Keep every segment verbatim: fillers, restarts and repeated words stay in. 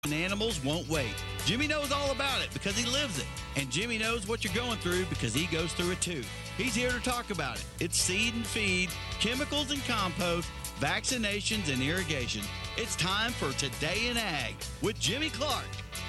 And animals won't wait. Jimmy knows all about it because he lives it. And Jimmy knows what you're going through because he goes through it too. He's here to talk about it. It's seed and feed, chemicals and compost, vaccinations and irrigation. It's time for Today in Ag with Jimmy Clark.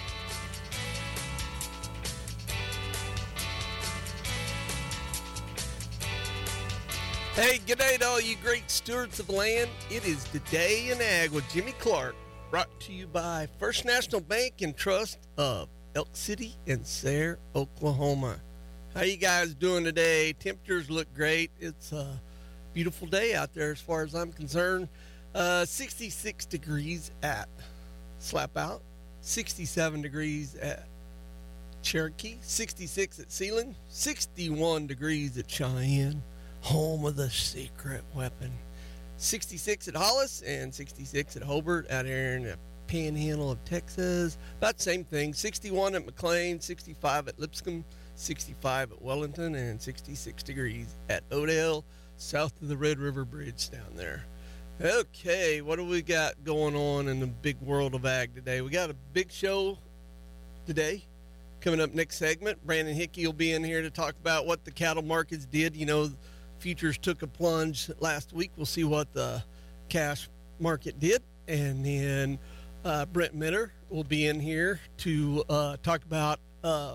Hey, good day to all you great stewards of land. It is Today in Ag with Jimmy Clark, brought to you by First National Bank and Trust of Elk City and Sayre, Oklahoma. How you guys doing today? Temperatures look great. It's a beautiful day out there as far as I'm concerned. Uh, sixty-six degrees at Slap Out, sixty-seven degrees at Cherokee, sixty-six at Sealand, sixty-one degrees at Cheyenne, home of the secret weapon. sixty-six at Hollis and sixty-six at Hobart out here in the panhandle of Texas. About the same thing. sixty-one at McLean, sixty-five at Lipscomb, sixty-five at Wellington, and sixty-six degrees at Odell, south of the Red River Bridge down there. Okay, what do we got going on in the big world of ag today? We got a big show today. Coming up next segment, Brandon Hickey will be in here to talk about what the cattle markets did. You know, futures took a plunge last week. We'll see what the cash market did. And then uh, Brent Mitter will be in here to uh, talk about uh,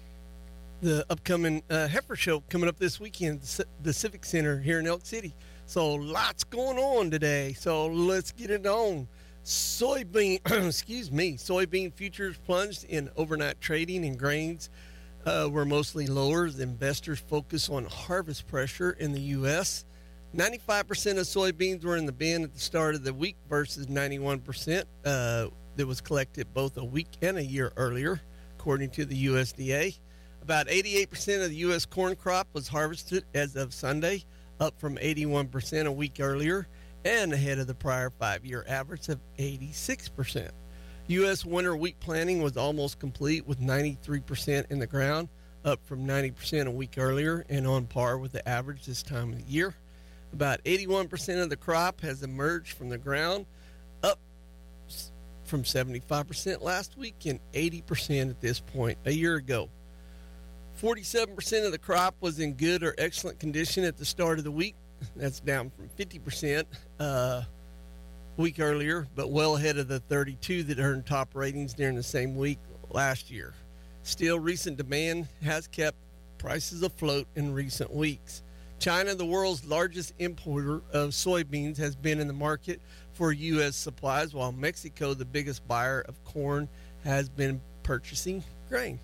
the upcoming uh, heifer show coming up this weekend at the Civic Center here in Elk City. So lots going on today. So let's get it on. Soybean, excuse me, soybean futures plunged in overnight trading, and grains Uh, were mostly lower as investors focus on harvest pressure in the U S ninety-five percent of soybeans were in the bin at the start of the week versus ninety-one percent uh, that was collected both a week and a year earlier, according to the U S D A. About eighty-eight percent of the U S corn crop was harvested as of Sunday, up from eighty-one percent a week earlier and ahead of the prior five-year average of eighty-six percent. U S winter wheat planting was almost complete with ninety-three percent in the ground, up from ninety percent a week earlier and on par with the average this time of the year. About eighty-one percent of the crop has emerged from the ground, up from seventy-five percent last week and eighty percent at this point a year ago. forty-seven percent of the crop was in good or excellent condition at the start of the week. That's down from fifty percent uh, week earlier, but well ahead of the thirty-two that earned top ratings during the same week last year. Still, recent demand has kept prices afloat in recent weeks. China, the world's largest importer of soybeans, has been in the market for U S supplies, while Mexico, the biggest buyer of corn, has been purchasing grain.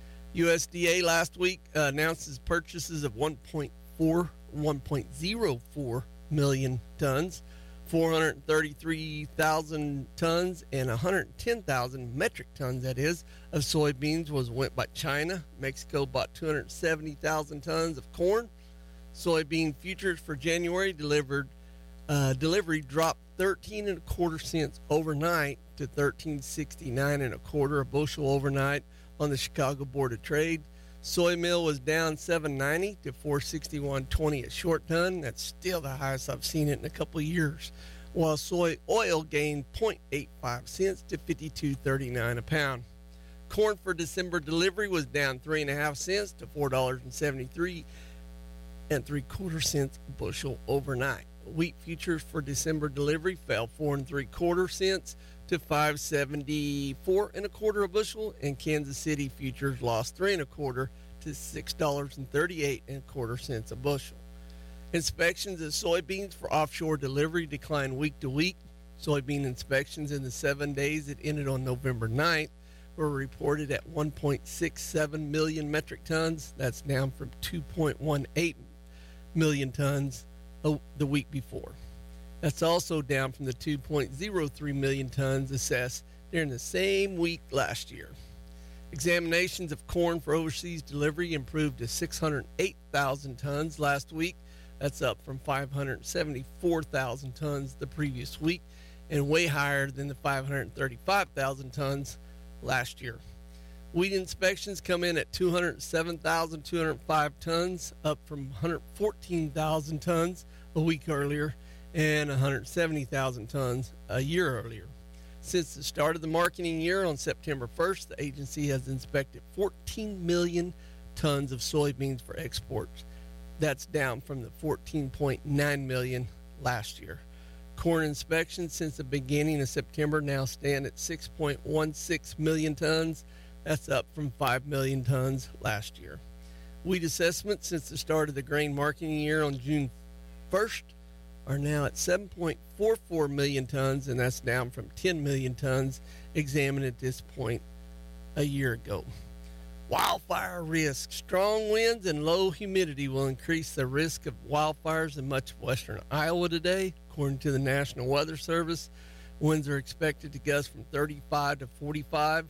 U S D A last week uh, announced its purchases of one point four, one point oh four million tons, four hundred thirty-three thousand tons and one hundred ten thousand metric tons, that is, of soybeans was went by China. Mexico bought two hundred seventy thousand tons of corn. Soybean futures for January delivered uh, delivery dropped thirteen and a quarter cents overnight to thirteen sixty-nine and a quarter a bushel overnight on the Chicago Board of Trade. Soy meal was down seven ninety to four sixty-one twenty a short ton. That's still the highest I've seen it in a couple of years. While soy oil gained zero point eight five cents to fifty-two thirty-nine a pound. Corn for December delivery was down three and a half cents to four dollars and seventy-three and three quarter cents a bushel overnight. Wheat futures for December delivery fell four and three quarter cents to five seventy-four and a quarter a bushel, and Kansas City futures lost three and a quarter to six dollars and thirty-eight and a quarter cents a bushel. Inspections of soybeans for offshore delivery declined week to week. Soybean inspections in the seven days that ended on November ninth were reported at one point six seven million metric tons. That's down from two point one eight million tons the week before. That's also down from the two point oh three million tons assessed during the same week last year. Examinations of corn for overseas delivery improved to six hundred eight thousand tons last week. That's up from five hundred seventy-four thousand tons the previous week and way higher than the five hundred thirty-five thousand tons last year. Wheat inspections come in at two hundred seven thousand two hundred five tons, up from one hundred fourteen thousand tons a week earlier and one hundred seventy thousand tons a year earlier. Since the start of the marketing year on September first, the agency has inspected fourteen million tons of soybeans for exports. That's down from the fourteen point nine million last year. Corn inspections since the beginning of September now stand at six point one six million tons. That's up from five million tons last year. Wheat assessments since the start of the grain marketing year on June first are now at seven point four four million tons, and that's down from ten million tons examined at this point a year ago. Wildfire risk. Strong winds and low humidity will increase the risk of wildfires in much of western Iowa today, according to the National Weather Service. Winds are expected to gust from thirty-five to forty-five.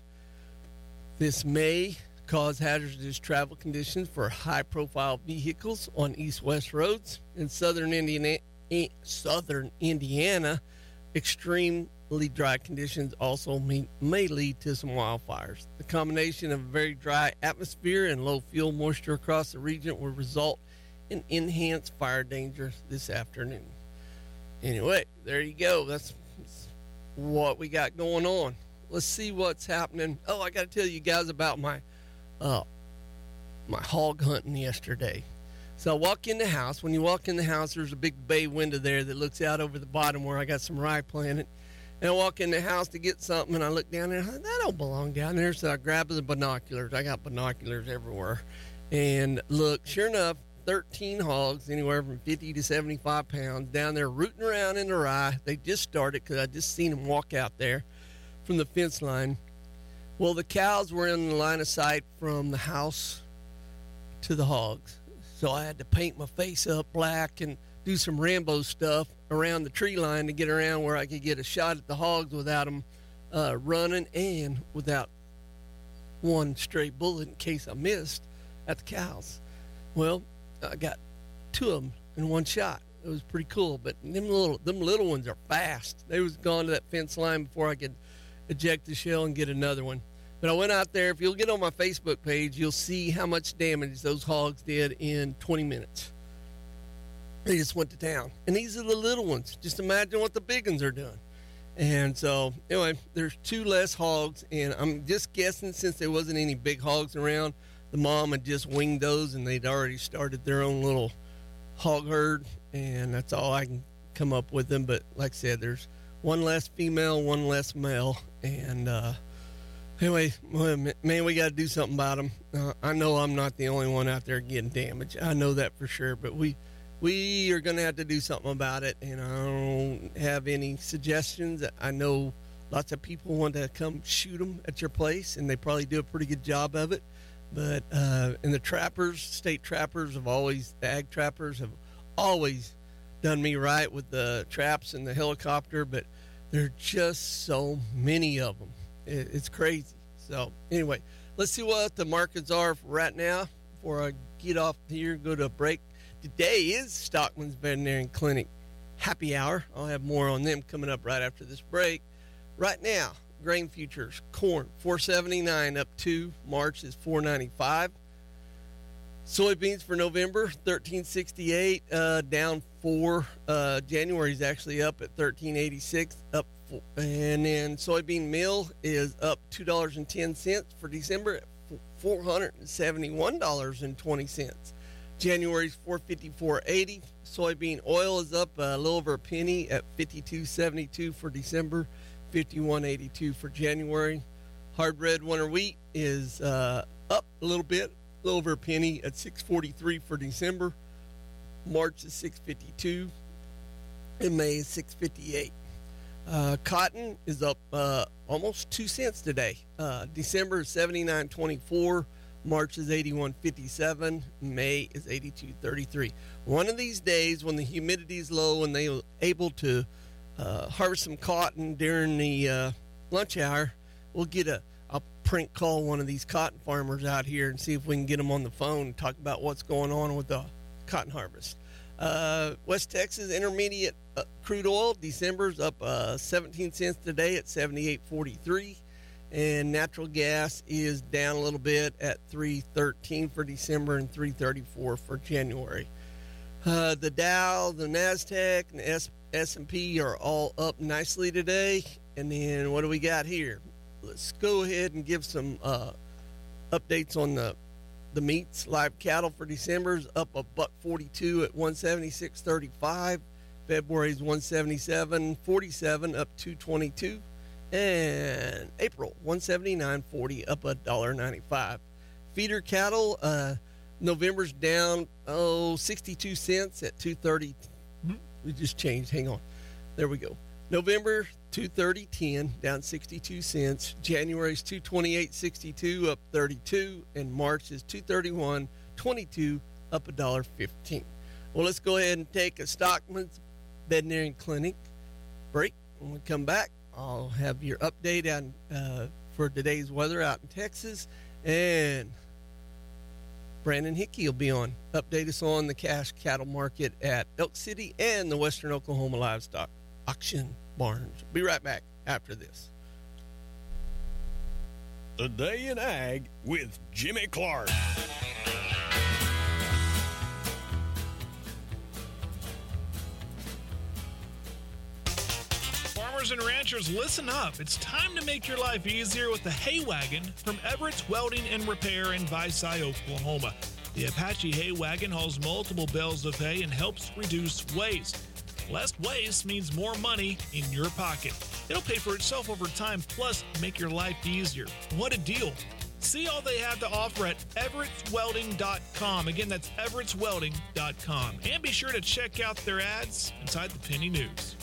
This may cause hazardous travel conditions for high-profile vehicles on east-west roads. In southern Indiana, southern Indiana, extremely dry conditions also may, may lead to some wildfires. The combination of a very dry atmosphere and low fuel moisture across the region will result in enhanced fire danger this afternoon. Anyway, there you go. That's, that's what we got going on. Let's see what's happening. Oh, I got to tell you guys about my uh, my hog hunting yesterday. So I walk in the house. When you walk in the house, there's a big bay window there that looks out over the bottom where I got some rye planted. And I walk in the house to get something, and I look down there, and I thought, that don't belong down there. So I grab the binoculars. I got binoculars everywhere. And look, sure enough, thirteen hogs, anywhere from fifty to seventy-five pounds, down there rooting around in the rye. They just started because I just seen them walk out there from the fence line. Well, the cows were in the line of sight from the house to the hogs. So I had to paint my face up black and do some Rambo stuff around the tree line to get around where I could get a shot at the hogs without them uh, running and without one stray bullet in case I missed at the cows. Well, I got two of them in one shot. It was pretty cool, but them little them little ones are fast. They was gone to that fence line before I could eject the shell and get another one. But I went out there. If you'll get on my Facebook page, you'll see how much damage those hogs did in twenty minutes. They just went to town. And these are the little ones. Just imagine what the big ones are doing. And so, anyway, there's two less hogs. And I'm just guessing, since there wasn't any big hogs around, the mom had just winged those, and they'd already started their own little hog herd. And that's all I can come up with them. But like I said, there's one less female, one less male. And, uh, Anyway, man, we got to do something about them. Uh, I know I'm not the only one out there getting damaged. I know that for sure, but we we are going to have to do something about it, and I don't have any suggestions. I know lots of people want to come shoot them at your place, and they probably do a pretty good job of it. But uh, and the trappers, state trappers have always, the ag trappers have always done me right with the traps and the helicopter, but there are just so many of them. It's crazy. So anyway, let's see what the markets are right now before I get off here and go to a break. Today is Stockman's Veterinary Clinic Happy Hour. I'll have more on them coming up right after this break. Right now, grain futures, corn four seventy-nine up two. March is four ninety-five. Soybeans for November thirteen sixty-eight, uh, down four. Uh, January is actually up at thirteen eighty-six, up. And then soybean meal is up two dollars and ten cents for December at four hundred seventy-one dollars and twenty cents. January's four fifty-four eighty. Soybean oil is up a little over a penny at fifty-two seventy-two for December, fifty-one eighty-two for January. Hard red winter wheat is uh, up a little bit, a little over a penny at six forty-three for December. March is six fifty-two, and May is six fifty-eight. Uh, cotton is up uh, almost two cents today. Uh, December is seventy-nine twenty-four. March is eighty-one fifty-seven. May is eighty-two thirty-three. One of these days, when the humidity is low and they're able to uh, harvest some cotton during the uh, lunch hour, we'll get a I'll prank call one of these cotton farmers out here and see if we can get them on the phone and talk about what's going on with the cotton harvest. Uh, West Texas Intermediate uh, crude oil, December's up uh, seventeen cents today at seventy-eight forty-three. And natural gas is down a little bit at three thirteen for December and three thirty-four for January. Uh, the Dow, the NASDAQ, and the S- S&P are all up nicely today. And then what do we got here? Let's go ahead and give some uh, updates on the the meats. Live cattle for December's up a buck forty-two at one seventy-six thirty-five. February's one seventy-seven forty-seven up two twenty-two, and April one seventy-nine forty up a dollar ninety-five. Feeder cattle, uh, November's down oh sixty-two cents at two thirty. We just changed. Hang on, there we go. November two thirty ten down sixty-two cents. January's two twenty-eight sixty-two up thirty-two, and March is two thirty-one twenty-two up a dollar fifteen. Well, let's go ahead and take a Stockman's Veterinary Clinic break. When we come back, I'll have your update on uh, for today's weather out in Texas, and Brandon Hickey will be on. Update us on the cash cattle market at Elk City and the Western Oklahoma Livestock Auction Barns. Be right back after this. Today in Ag with Jimmy Clark. Farmers and ranchers, listen up. It's time to make your life easier with the Hay Wagon from Everett's Welding and Repair in Visay, Oklahoma. The Apache Hay Wagon hauls multiple bales of hay and helps reduce waste. Less waste means more money in your pocket. It'll pay for itself over time, plus make your life easier. What a deal. See all they have to offer at Everett's Welding dot com. Again, that's Everett's Welding dot com. And be sure to check out their ads inside the Penny News.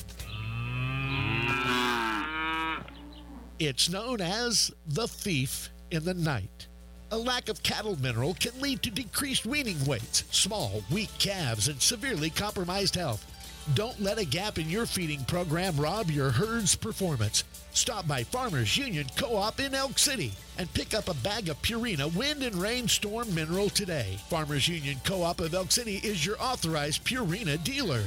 It's known as the thief in the night. A lack of cattle mineral can lead to decreased weaning weights, small, weak calves, and severely compromised health. Don't let a gap in your feeding program rob your herd's performance. Stop by Farmers Union Co-op in Elk City and pick up a bag of Purina Wind and Rainstorm Mineral today. Farmers Union Co-op of Elk City is your authorized Purina dealer.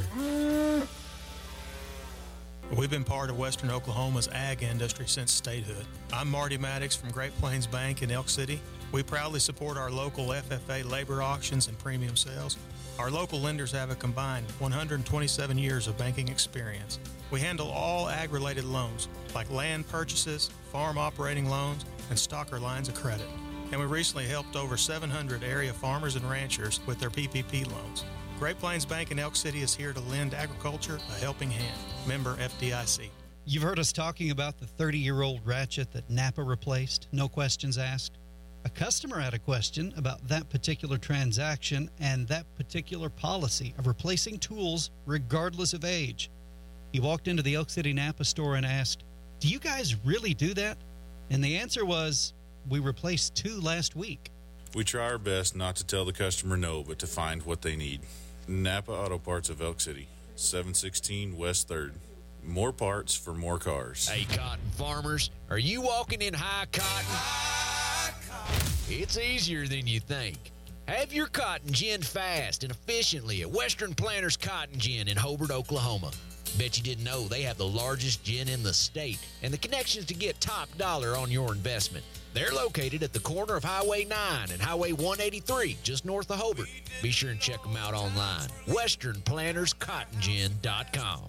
We've been part of Western Oklahoma's ag industry since statehood. I'm Marty Maddox from Great Plains Bank in Elk City. We proudly support our local F F A labor auctions and premium sales. Our local lenders have a combined one hundred twenty-seven years of banking experience. We handle all ag-related loans, like land purchases, farm operating loans, and stocker lines of credit. And we recently helped over seven hundred area farmers and ranchers with their P P P loans. Great Plains Bank in Elk City is here to lend agriculture a helping hand. Member F D I C. You've heard us talking about the thirty-year-old ratchet that Napa replaced, no questions asked. A customer had a question about that particular transaction and that particular policy of replacing tools regardless of age. He walked into the Elk City Napa store and asked, "Do you guys really do that?" And the answer was, "We replaced two last week." We try our best not to tell the customer no, but to find what they need. Napa Auto Parts of Elk City, seven sixteen West third. More parts for more cars. Hey, cotton farmers, are you walking in high cotton? High cotton. It's easier than you think. Have your cotton ginned fast and efficiently at Western Planters Cotton Gin in Hobart, Oklahoma. Bet you didn't know they have the largest gin in the state and the connections to get top dollar on your investment. They're located at the corner of Highway nine and Highway one eighty-three, just north of Hobart. Be sure and check them out online. Western Planters Cotton Gin dot com.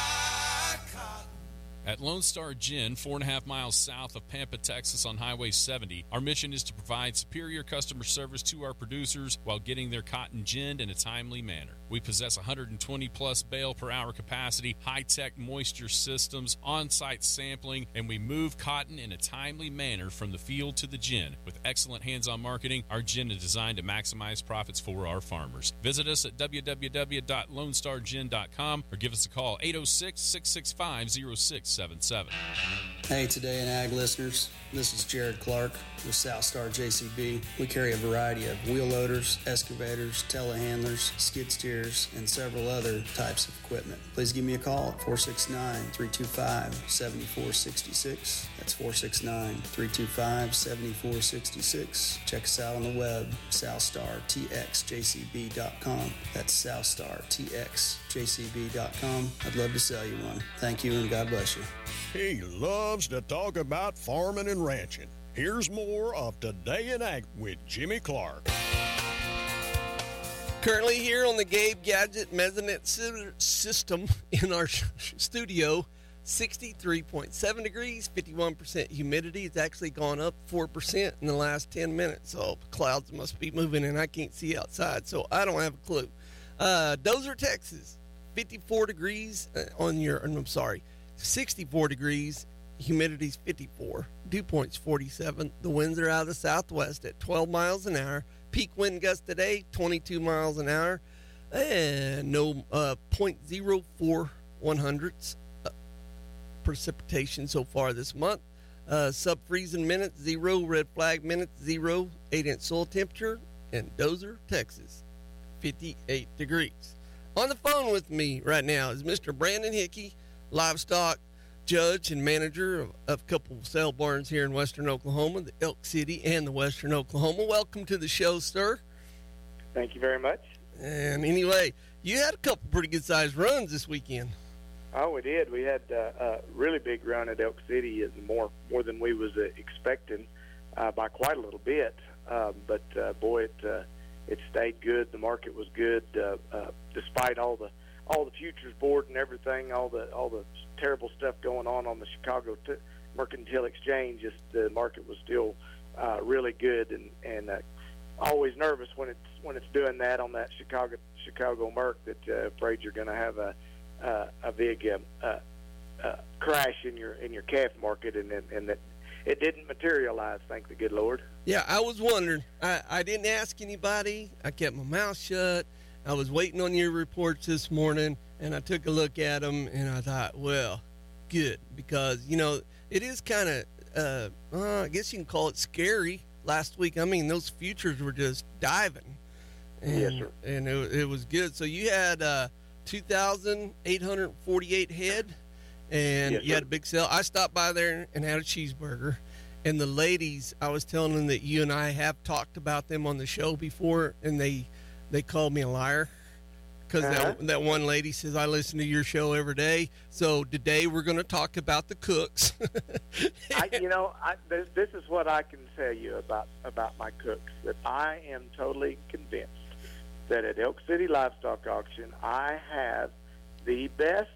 At Lone Star Gin, four and a half miles south of Pampa, Texas on Highway seventy, our mission is to provide superior customer service to our producers while getting their cotton ginned in a timely manner. We possess one hundred twenty plus bale per hour capacity, high-tech moisture systems, on-site sampling, and we move cotton in a timely manner from the field to the gin. With excellent hands-on marketing, our gin is designed to maximize profits for our farmers. Visit us at w w w dot lone star gin dot com or give us a call eight oh six, six six five, oh six seven seven. Hey, Today in Ag listeners, this is Jared Clark with South Star J C B. We carry a variety of wheel loaders, excavators, telehandlers, skid steers, and several other types of equipment. Please give me a call at four six nine, three two five, seven four six six. That's four six nine, three two five, seven four six six. Check us out on the web, south star t x j c b dot com. That's south star t x j c b dot com. I'd love to sell you one. Thank you and God bless you. He loves to talk about farming and ranching. Here's more of Today in Ag with Jimmy Clark. Currently here on the Gabe Gadget Measurement System in our studio, sixty-three point seven degrees, fifty-one percent humidity. It's actually gone up four percent in the last ten minutes. So clouds must be moving and I can't see outside, so I don't have a clue. Uh, Dozer, Texas, fifty-four degrees on your, I'm sorry, sixty-four degrees, humidity's fifty-four, dew point's forty-seven. The winds are out of the southwest at twelve miles an hour. Peak wind gust today, twenty-two miles an hour. And no uh, point zero four one hundredths uh, precipitation so far this month. Uh, sub-freezing minutes, zero. Red flag minutes, zero. eight-inch soil temperature in Dozer, Texas, fifty-eight degrees. On the phone with me right now is Mister Brandon Hickey, livestock judge and manager of, of a couple of sale barns here in western Oklahoma, the Elk City and the Western Oklahoma. Welcome to the show, sir. Thank you very much. And anyway, you had a couple pretty good-sized runs this weekend. Oh, we did. We had uh, a really big run at Elk City, and more more than we was uh, expecting uh, by quite a little bit. Um, but uh, boy, it uh, it stayed good. The market was good, uh, uh, despite all the all the futures board and everything, all the all the terrible stuff going on on the Chicago t- Mercantile Exchange. Just the market was still uh, really good, and and uh, always nervous when it's when it's doing that on that Chicago Chicago Merc, that uh, afraid you're going to have a uh, a big uh, uh, uh, crash in your in your calf market, and and, and that it didn't materialize. Thank the good Lord. Yeah, I was wondering. I, I didn't ask anybody. I kept my mouth shut. I was waiting on your reports this morning, and I took a look at them, and I thought, well, good, because you know it is kind of uh, uh, I guess you can call it scary. Last week, I mean, those futures were just diving. And, yes, sir. And it, it was good. So you had uh, two thousand eight hundred forty-eight head, and yes, you had a big sale. I stopped by there and had a cheeseburger. And the ladies, I was telling them that you and I have talked about them on the show before, and they they called me a liar. Because uh-huh. that, that one lady says, I listen to your show every day. So today we're going to talk about the cooks. I, you know, I, this, this is what I can tell you about, about my cooks, that I am totally convinced that at Elk City Livestock Auction, I have the best,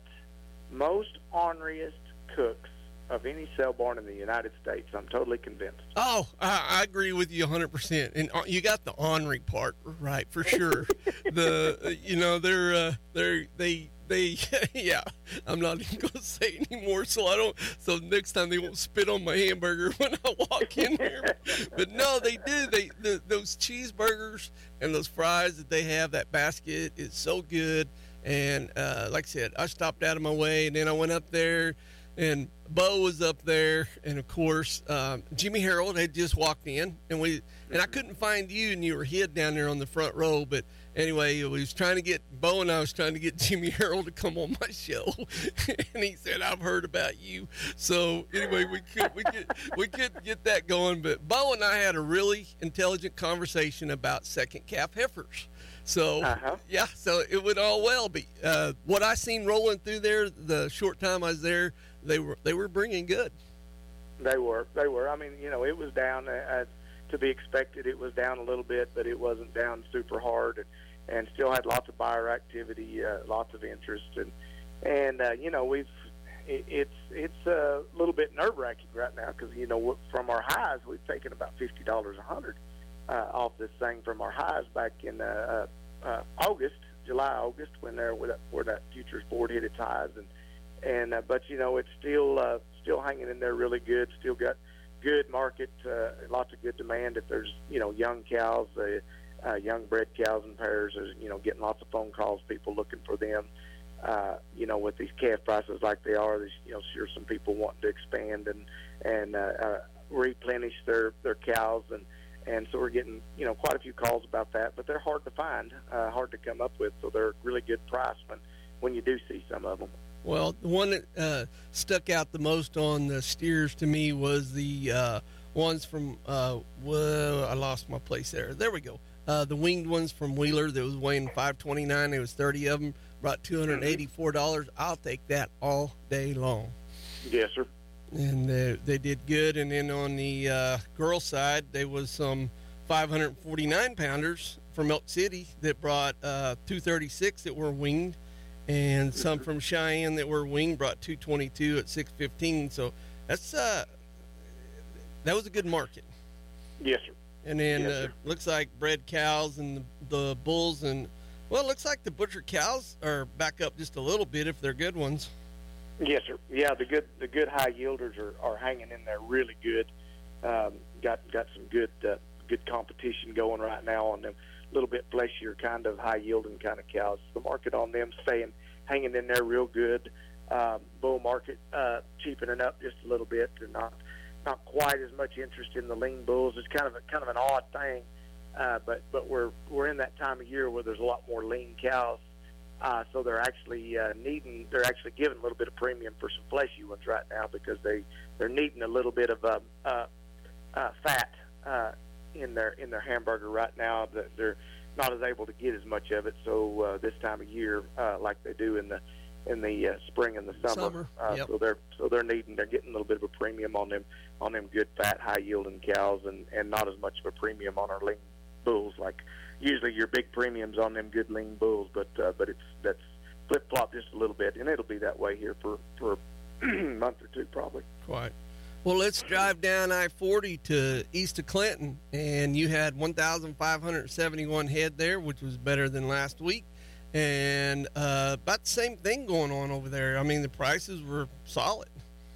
most orneriest cooks of any sale barn in the United States. I'm totally convinced. Oh, I, I agree with you one hundred percent. And uh, you got the ornery part right, for sure. the, uh, you know, they're, uh, they're, they, they, yeah, I'm not even going to say anymore. So I don't, so next time they won't spit on my hamburger when I walk in there. But no, they do. They, the, those cheeseburgers and those fries that they have, that basket is so good. And, uh, like I said, I stopped out of my way, and then I went up there, and Bo was up there, and of course, um, Jimmy Harold had just walked in, and we and I couldn't find you, and you were hid down there on the front row. But anyway, we was trying to get Bo, and I was trying to get Jimmy Harold to come on my show, and he said, "I've heard about you." So anyway, we could we could we couldn't get that going. But Bo and I had a really intelligent conversation about second calf heifers. So, uh-huh. yeah, so it went all well. But uh, what I seen rolling through there, the short time I was there, they were they were bringing good. They were. They were. I mean, you know, it was down uh, to be expected. It was down a little bit, but it wasn't down super hard, and, and still had lots of buyer activity, uh, lots of interest. And, and uh, you know, we've it, it's it's a little bit nerve-wracking right now because, you know, from our highs, we've taken about fifty dollars a hundred. Uh, off this thing from our highs back in uh, uh, August, July, August, when there where that, where that futures board hit its highs, and and uh, but you know it's still uh, still hanging in there really good. Still got good market, uh, lots of good demand. If there's you know young cows, uh, uh, young bred cows and pairs, there's you know getting lots of phone calls, people looking for them. Uh, you know with these calf prices like they are, there's you know sure some people wanting to expand and and uh, uh, replenish their their cows and. And so we're getting, you know, quite a few calls about that, but they're hard to find, uh, hard to come up with. So they're a really good price when, when you do see some of them. Well, the one that uh, stuck out the most on the steers to me was the uh, ones from, uh, well, I lost my place there. There we go. Uh, the winged ones from Wheeler that was weighing five twenty-nine. There was thirty of them, about two hundred eighty-four dollars. Mm-hmm. I'll take that all day long. Yes, sir. And they, they did good. And then on the uh, girl side, there was some five forty-nine pounders from Elk City that brought uh, two thirty-six that were winged. and some from Cheyenne that were wing brought two twenty-two at six fifteen. So that's uh, that was a good market. Yes, sir. And then Yes, uh, sir. looks like bred cows and the, the bulls, and well, it looks like the butcher cows are back up just a little bit if they're good ones. Yes, sir. Yeah, the good the good high yielders are, are hanging in there really good. Um, got got some good uh, good competition going right now on them a little bit fleshier kind of high yielding kind of cows. The market on them staying hanging in there real good. Um, bull market uh, cheapening up just a little bit, and not not quite as much interest in the lean bulls. It's kind of a, kind of an odd thing, uh, but but we're we're in that time of year where there's a lot more lean cows, uh, so they're actually uh, needing they're actually giving a little bit of premium for some fleshy ones right now because they they're needing a little bit of uh, uh, uh, fat uh, in their in their hamburger right now. That they're not as able to get as much of it. So uh, this time of year, uh, like they do in the in the uh, spring and the summer, Summer, uh, yep. so they're so they're needing they're getting a little bit of a premium on them on them good fat high yielding cows, and, and not as much of a premium on our lean bulls. Like usually your big premiums on them good lean bulls, but uh, but it's that's flip flop just a little bit, and it'll be that way here for for a month or two probably. Quite. Well, let's drive down I forty to east of Clinton, and you had one thousand five hundred seventy-one head there, which was better than last week. And uh, about the same thing going on over there. I mean, the prices were solid.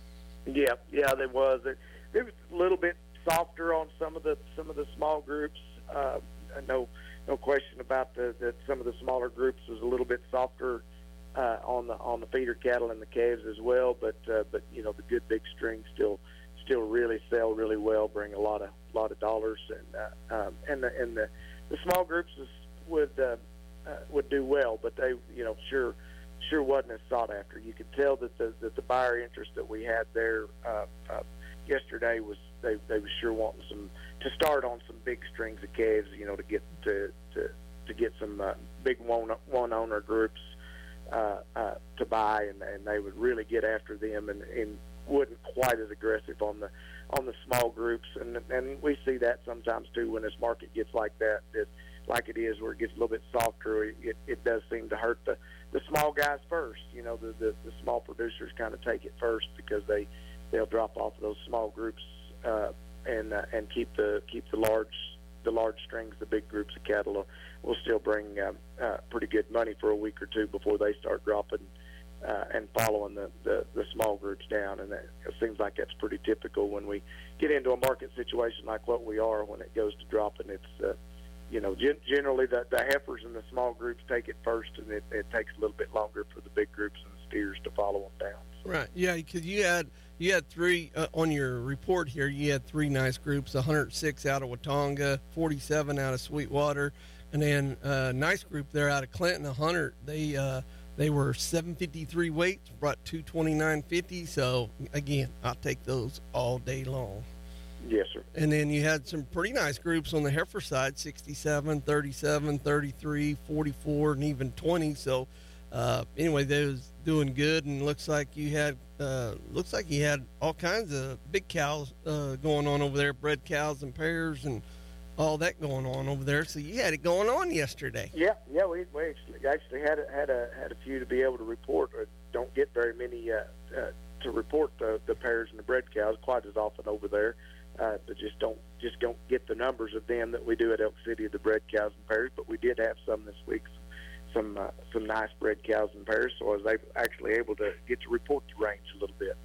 Yeah, yeah, there was. It, it was a little bit softer on some of the some of the small groups. Uh, no, no question about the, that some of the smaller groups was a little bit softer uh, on the on the feeder cattle and the calves as well. But uh, but you know the good big strings still still really sell really well, bring a lot of lot of dollars, and uh, um, and the and the, the small groups is, would. Uh, Uh, would do well, but they, you know, sure, sure wasn't as sought after. You could tell that the that the buyer interest that we had there uh, uh, yesterday was they they were sure wanting some to start on some big strings of calves, you know, to get to to, to get some uh, big one one owner groups uh, uh, to buy, and, and they would really get after them, and, and wasn't quite as aggressive on the on the small groups, and and we see that sometimes too when this market gets like that. That like it is where it gets a little bit softer, it, it does seem to hurt the, the small guys first. You know, the, the, the small producers kind of take it first because they, they'll drop off of those small groups uh, and uh, and keep the keep the large the large strings, the big groups of cattle will, will still bring um, uh, pretty good money for a week or two before they start dropping uh, and following the, the, the small groups down. And that, it seems like that's pretty typical when we get into a market situation like what we are when it goes to dropping. It's uh, You know, gen- generally the, the heifers and the small groups take it first, and it, it takes a little bit longer for the big groups and the steers to follow them down. So. Right. Yeah, because you had you had three uh, on your report here. You had three nice groups: one hundred six out of Watonga, forty-seven out of Sweetwater, and then a uh, nice group there out of Clinton, one hundred. They uh, they were seven fifty-three weights, brought two twenty-nine fifty. So again, I'll take those all day long. Yes, sir. And then you had some pretty nice groups on the heifer side: sixty-seven, thirty-seven, thirty-three, forty-four, and even twenty. So uh, anyway, they was doing good, and looks like you had uh, looks like you had all kinds of big cows uh, going on over there, bred cows and pairs and all that going on over there. So you had it going on yesterday. Yeah, yeah, we, we actually, actually had a, had a had a few to be able to report. Uh, don't get very many uh, uh, to report the, the pairs and the bred cows quite as often over there. Uh, but just don't just don't get the numbers of them that we do at Elk City, the bred cows and pairs. But we did have some this week, some uh, some nice bred cows and pairs. So I was able, actually able to get to report the range a little bit.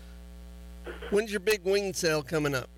When's your big wing sale coming up?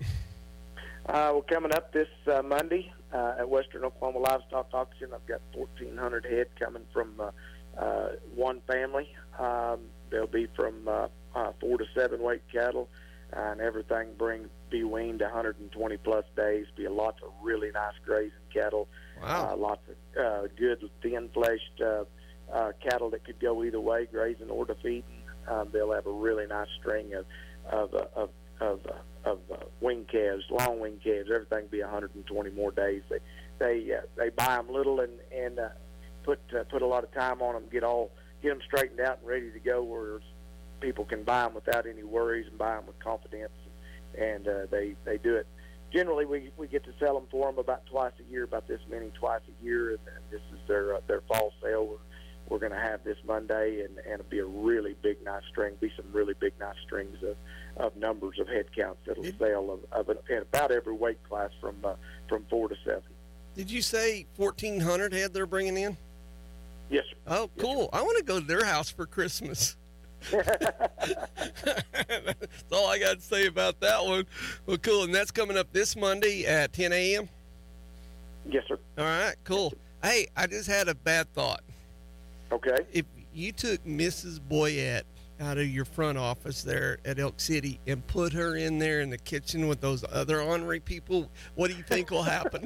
Uh, we're coming up this uh, Monday uh, at Western Oklahoma Livestock Auction. I've got fourteen hundred head coming from uh, uh, one family. Um, they'll be from uh, uh, four to seven weight cattle. Uh, and everything bring be weaned one hundred twenty plus days. Be a lot of really nice grazing cattle. Wow. Uh, lots of uh, good thin fleshed uh, uh, cattle that could go either way, grazing or to feeding. Um, they'll have a really nice string of of uh, of of, uh, of uh, wing calves, long wing calves. Everything be one hundred twenty more days. They they uh, they buy them little and and uh, put uh, put a lot of time on them. Get all get them straightened out and ready to go. Where people can buy them without any worries and buy them with confidence, and uh, they they do it. Generally, we, we get to sell them for them about twice a year, about this many twice a year, and, and this is their uh, their fall sale. We're, we're going to have this Monday, and, and it'll be a really big, nice string, be some really big, nice strings of, of numbers of head counts that'll sell of, of an, in about every weight class from uh, from four to seven. Did you say fourteen hundred head they're bringing in? Yes, sir. Oh, cool. Yes, I want to go to their house for Christmas. That's all I got to say about that one. Well, cool. And that's coming up this Monday at ten a.m.? Yes, sir. All right, cool. Hey, I just had a bad thought. Okay. If you took Missus Boyette out of your front office there at Elk City and put her in there in the kitchen with those other ornery people, what do you think will happen?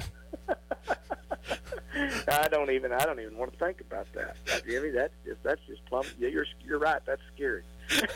I don't even. I don't even want to think about that, Jimmy. That's just. That's just plumb. Yeah, you're. You're right. That's scary.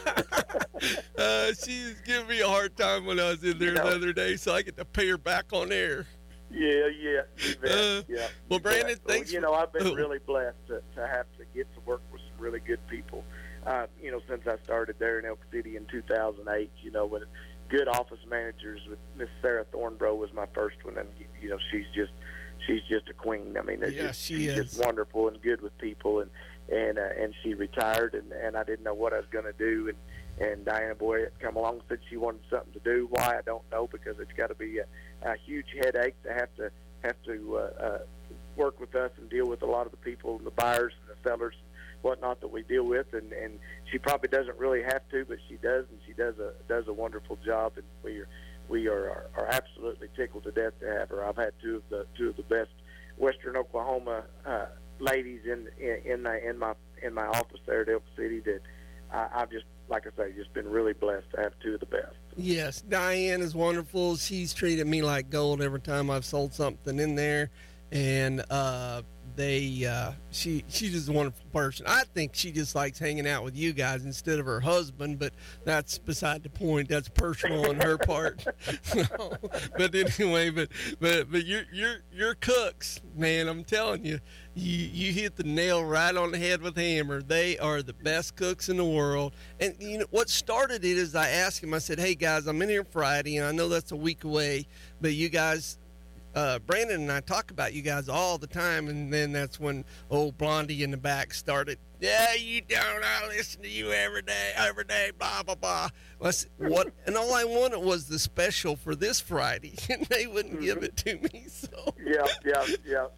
uh, she was giving me a hard time when I was in there you know, the other day, so I get to pay her back on air. Yeah, yeah, you bet. Uh, yeah. Well, Brandon, bet. thanks. Well, you know, I've been really blessed to, to have to get to work with some really good people. Uh, you know, since I started there in Elk City in two thousand eight, you know, with good office managers. With Miss Sarah Thornbrough was my first one, and you know, she's just. She's just a queen. I mean, yeah, just, she she's is. just wonderful and good with people. And and uh, and she retired, and, and I didn't know what I was going to do. And and Diana Boyd come along and said she wanted something to do. Why I don't know, because it's got to be a, a huge headache to have to have to uh, uh, work with us and deal with a lot of the people and the buyers and the sellers and whatnot that we deal with. And, and she probably doesn't really have to, but she does, and she does a does a wonderful job. And we are. We are, are, are absolutely tickled to death to have her. I've had two of the two of the best Western Oklahoma uh, ladies in in in my in my in my office there at Elk City that I, I've just, like I say, just been really blessed to have two of the best. Yes, Diane is wonderful. She's treated me like gold every time I've sold something in there, and uh, they uh, she she's just a wonderful person. I think she just likes hanging out with you guys instead of her husband, but that's beside the point. That's personal on her part. No, but anyway, but but but you're you're you're cooks, man. I'm telling you, you you hit the nail right on the head with a hammer. They are the best cooks in the world. And you know what started it is I asked him. I said, "Hey guys, I'm in here Friday, and I know that's a week away, but you guys." Uh, Brandon and I talk about you guys all the time, and then that's when old Blondie in the back started. Yeah, you don't. I listen to you every day, every day. Blah blah blah. I said, what? And all I wanted was the special for this Friday, and they wouldn't mm-hmm. give it to me. So yeah, yeah, yeah,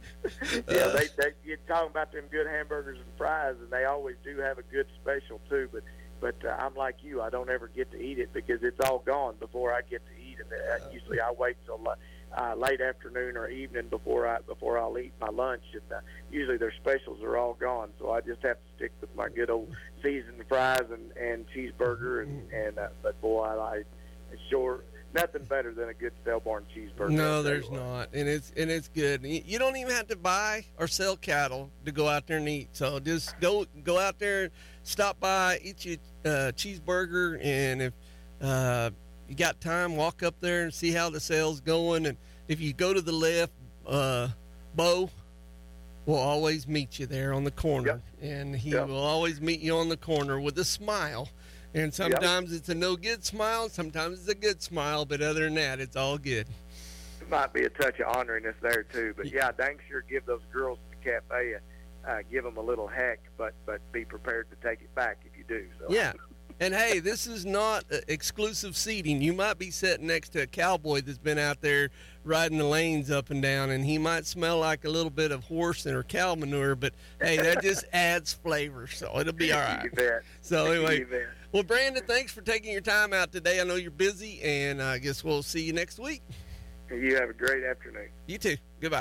yeah. They, they you're talking about them good hamburgers and fries, and they always do have a good special too. But but uh, I'm like you. I don't ever get to eat it because it's all gone before I get to eat it. Uh, usually I wait till. Uh, Uh, late afternoon or evening before I before I'll eat my lunch, and uh, usually their specials are all gone. So I just have to stick with my good old seasoned fries and, and cheeseburger, and and uh, but boy, I like sure nothing better than a good Selborn cheeseburger. No, there's not, and it's and it's good. You don't even have to buy or sell cattle to go out there and eat. So just go go out there, stop by, eat your uh, cheeseburger, and if uh, you got time, walk up there and see how the sale's going. And if you go to the left, uh, Bo will always meet you there on the corner. Yep. And he yep. will always meet you on the corner with a smile. And sometimes yep. it's a no good smile, sometimes it's a good smile, but other than that, it's all good. It might be a touch of honoriness there, too. But, yeah, dang sure give those girls at the cafe, a, uh, give them a little heck, but, but be prepared to take it back if you do. So. Yeah. And, hey, this is not uh, exclusive seating. You might be sitting next to a cowboy that's been out there riding the lanes up and down, and he might smell like a little bit of horse or cow manure, but, hey, that just adds flavor, so it'll be all right. You bet. So, anyway, you bet. Well, Brandon, thanks for taking your time out today. I know you're busy, and I guess we'll see you next week. You have a great afternoon. You too. Goodbye.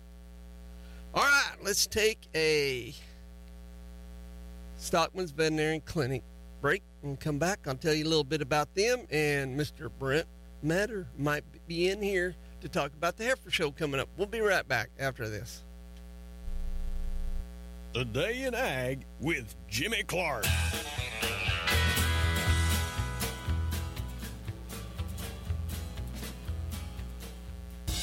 All right, let's take a Stockman's Veterinary Clinic break and come back. I'll tell you a little bit about them, and Mister Brent Matter might be in here to talk about the heifer show coming up. We'll be right back after this. Today in Ag with Jimmy Clark.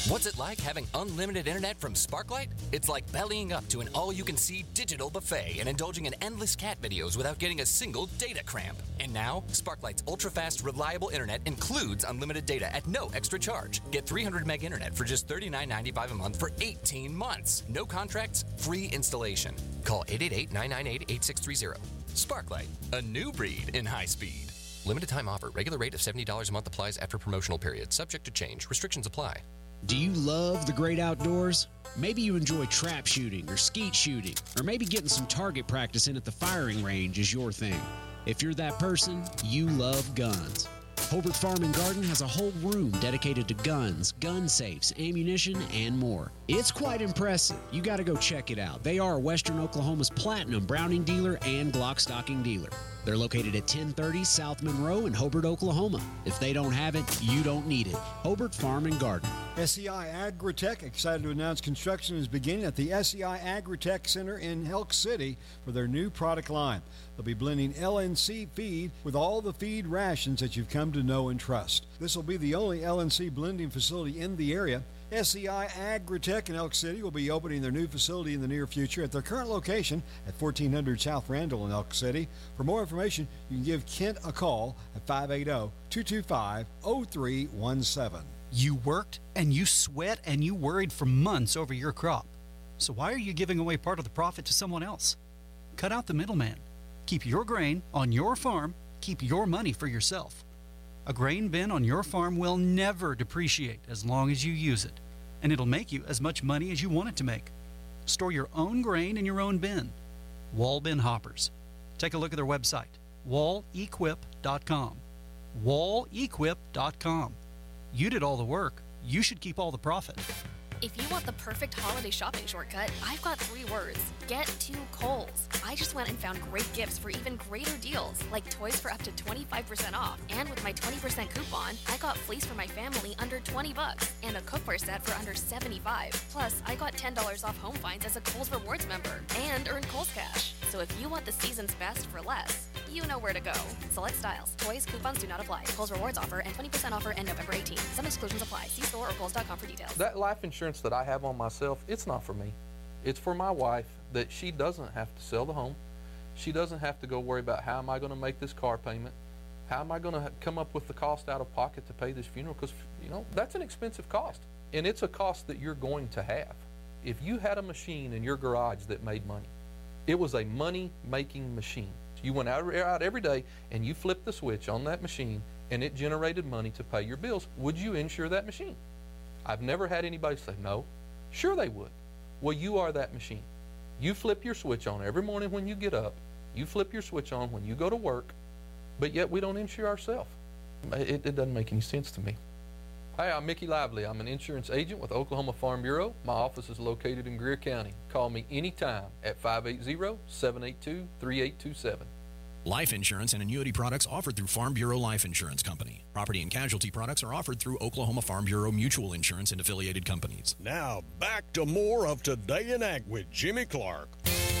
What's it like having unlimited internet from Sparklight? It's like bellying up to an all-you-can-see digital buffet and indulging in endless cat videos without getting a single data cramp. And now, Sparklight's ultra-fast, reliable internet includes unlimited data at no extra charge. Get three hundred meg internet for just thirty-nine ninety-five a month for eighteen months. No contracts, free installation. Call eight eight eight, nine nine eight, eight six three zero. Sparklight, a new breed in high speed. Limited time offer. Regular rate of seventy dollars a month applies after promotional period. Subject to change. Restrictions apply. Do you love the great outdoors? Maybe you enjoy trap shooting or skeet shooting, or maybe getting some target practice in at the firing range is your thing. If you're that person, you love guns. Hobart Farm and Garden has a whole room dedicated to guns, gun safes, ammunition, and more. It's quite impressive. You got to go check it out. They are Western Oklahoma's platinum Browning dealer and Glock stocking dealer. They're located at ten thirty South Monroe in Hobart, Oklahoma. If they don't have it, you don't need it. Hobart Farm and Garden. S E I Agritech excited to announce construction is beginning at the S E I Agritech Center in Elk City for their new product line. They'll be blending L N C feed with all the feed rations that you've come to know and trust. This will be the only L N C blending facility in the area. S E I Agritech in Elk City will be opening their new facility in the near future at their current location at fourteen hundred South Randall in Elk City. For more information, you can give Kent a call at five eight zero, two two five, zero three one seven. You worked and you sweat and you worried for months over your crop. So why are you giving away part of the profit to someone else? Cut out the middleman. Keep your grain on your farm. Keep your money for yourself. A grain bin on your farm will never depreciate as long as you use it, and it'll make you as much money as you want it to make. Store your own grain in your own bin. Wall Bin Hoppers. Take a look at their website, wall equip dot com. wall equip dot com. You did all the work. You should keep all the profit. If you want the perfect holiday shopping shortcut, I've got three words. Get to Kohl's. I just went and found great gifts for even greater deals, like toys for up to twenty-five percent off. And with my twenty percent coupon, I got fleece for my family under twenty bucks and a cookware set for under seventy-five. Plus, I got ten dollars off home finds as a Kohl's Rewards member and earned Kohl's Cash. So if you want the season's best for less, you know where to go. Select styles. Toys, coupons do not apply. Kohl's Rewards offer and twenty percent offer end November eighteenth. Some exclusions apply. See store or kohls dot com for details. That life insurance that I have on myself, it's not for me. It's for my wife, that she doesn't have to sell the home. She doesn't have to go worry about how am I going to make this car payment? How am I going to come up with the cost out of pocket to pay this funeral? Because, you know, that's an expensive cost. And it's a cost that you're going to have. If you had a machine in your garage that made money, it was a money-making machine. You went out, out every day and you flipped the switch on that machine and it generated money to pay your bills. Would you insure that machine? I've never had anybody say no. Sure they would. Well, you are that machine. You flip your switch on every morning when you get up. You flip your switch on when you go to work, but yet we don't insure ourselves. It, it doesn't make any sense to me. Hi, I'm Mickey Lively. I'm an insurance agent with Oklahoma Farm Bureau. My office is located in Greer County. Call me anytime at five eight zero, seven eight two, three eight two seven. Life insurance and annuity products offered through Farm Bureau Life Insurance Company. Property and casualty products are offered through Oklahoma Farm Bureau Mutual Insurance and affiliated companies. Now, back to more of Today in Ag with Jimmy Clark.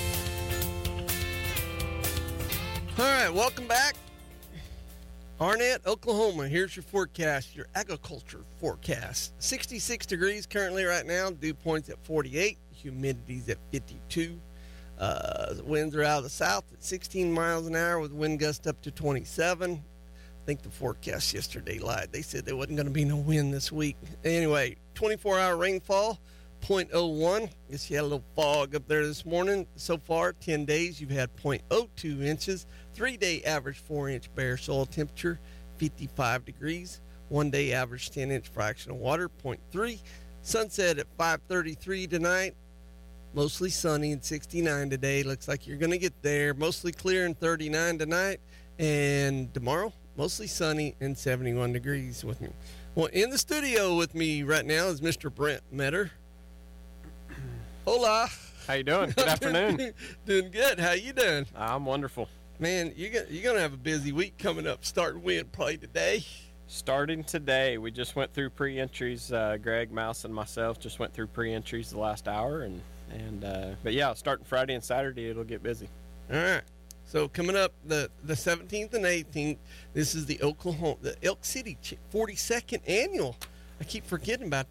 All right, welcome back. Arnett, Oklahoma, here's your forecast, your agriculture forecast. sixty-six degrees currently right now, dew point's at forty-eight, humidity's at fifty-two. Uh, the winds are out of the south at sixteen miles an hour with wind gust up to twenty-seven. I think the forecast yesterday lied. They said there wasn't going to be no wind this week. Anyway, twenty-four hour rainfall, zero point zero one. Guess you had a little fog up there this morning. So far, ten days, you've had zero point zero two inches. Three-day average four-inch bare soil temperature, fifty-five degrees. One-day average ten-inch fraction of water, zero point three. Sunset at five thirty-three tonight. Mostly sunny and sixty-nine today. Looks like you're going to get there. Mostly clear and thirty-nine tonight. And tomorrow, mostly sunny and seventy-one degrees with me. Well, in the studio with me right now is Mister Brent Metter. Hola. How you doing? Good afternoon. Doing good. How you doing? I'm wonderful. Man, you're going you're to have a busy week coming up. Starting wind probably today. Starting today. We just went through pre-entries. Uh, Greg, Mouse, and myself just went through pre-entries the last hour. and and uh, But, yeah, starting Friday and Saturday, it'll get busy. All right. So coming up the, the seventeenth and eighteenth, this is the Oklahoma, the Elk City forty-second annual. I keep forgetting about that.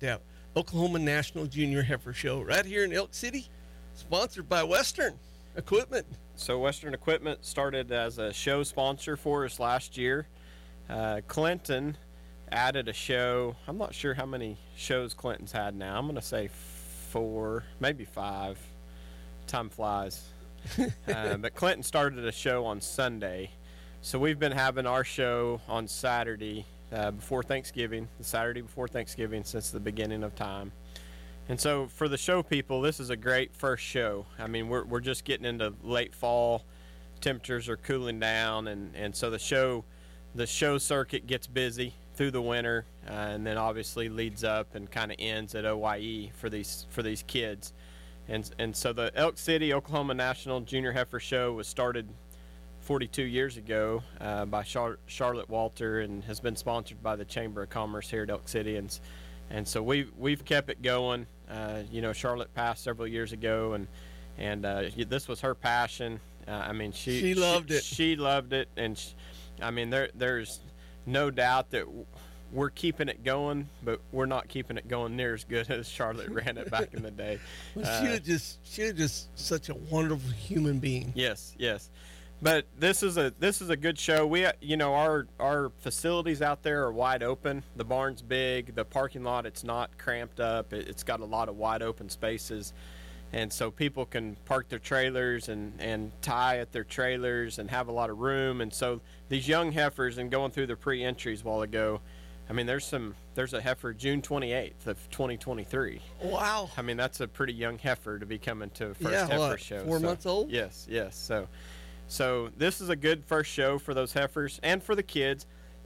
Oklahoma National Junior Heifer Show right here in Elk City, sponsored by Western Equipment. So Western Equipment started as a show sponsor for us last year. Uh, Clinton added a show. I'm not sure how many shows Clinton's had now. I'm going to say four, maybe five. Time flies. uh, but Clinton started a show on Sunday. So we've been having our show on Saturday uh, before Thanksgiving, the Saturday before Thanksgiving since the beginning of time. And so for the show people, this is a great first show. I mean, we're we're just getting into late fall. Temperatures are cooling down, and, and so the show the show circuit gets busy through the winter, uh, and then obviously leads up and kind of ends at O Y E for these for these kids. And and so the Elk City, Oklahoma National Junior Heifer Show was started forty-two years ago uh, by Char- Charlotte Walter, and has been sponsored by the Chamber of Commerce here at Elk City. And, and so we've, we've kept it going. Uh, you know, Charlotte passed several years ago, and, and uh, this was her passion. Uh, I mean, she, she loved she, it. She loved it. And she, I mean, there there's no doubt that we're keeping it going, but we're not keeping it going near as good as Charlotte ran it back in the day. Well, Uh, she was just she was just such a wonderful human being. Yes, yes. But this is a this is a good show. We you know our our facilities out there are wide open. The barn's big. The parking lot, it's not cramped up. It, it's got a lot of wide open spaces, and so people can park their trailers and and tie at their trailers and have a lot of room. And so these young heifers, and going through the pre-entries a while ago, I mean, there's some there's a heifer June twenty-eighth of twenty twenty-three. Wow. I mean, that's a pretty young heifer to be coming to a first Yeah, heifer what, show. four So, months old? Yes, yes. So, so this is a good first show for those heifers and for the kids,